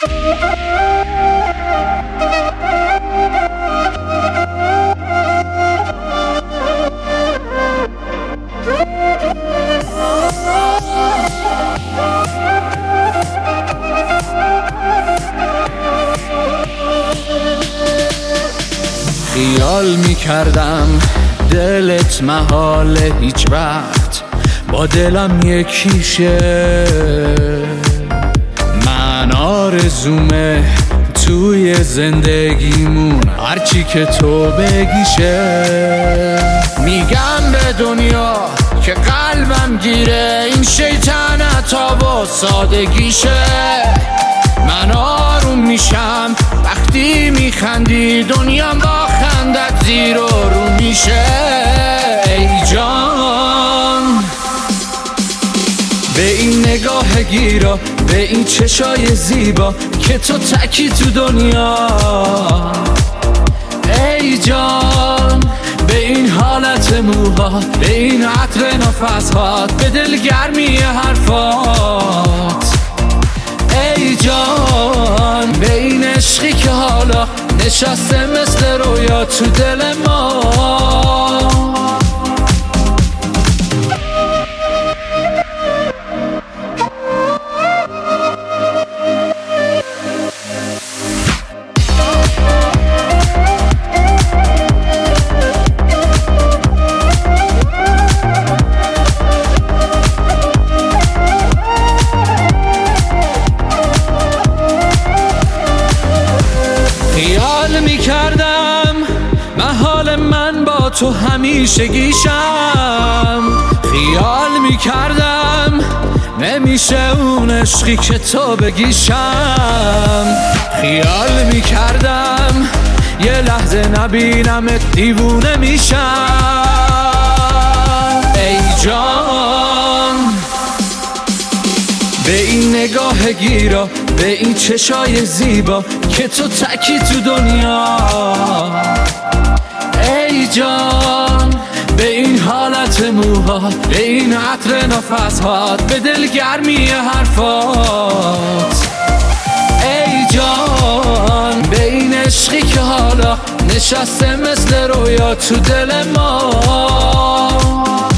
خیال میکردم دلت محال هیچ وقت با دلم یکیشه، من آرزومه توی زندگیمون هرچی که تو بگیشه. میگم به دنیا که قلبم گیره این شیطنتا و سادگیشه، من آروم میشم وقتی میخندی دنیام با خندت زیر و رو میشه. ای جان به این نگاه گیرا، به این چشای زیبا که تو تکی تو دنیا. ای جان به این حالت موها، به این عطر نفسهات، به دلگرمی حرفات. ای جان به این عشقی که حالا نشسته مثل رویا تو دل ما. خیال میکردم محال من با تو همیشه گیشم، خیال میکردم نمیشه اون عشقی که تو بگیشم، خیال میکردم یه لحظه نبینمت دیوونه میشم. ای جان به این نگاه گیرا، به این چشای زیبا که تو تکی تو دنیا. ای جان به این حالت موها، به این عطر نفسهات، به دلگرمی حرفات. ای جان به این عشقی که حالا نشسته مثل رویا تو دل ما.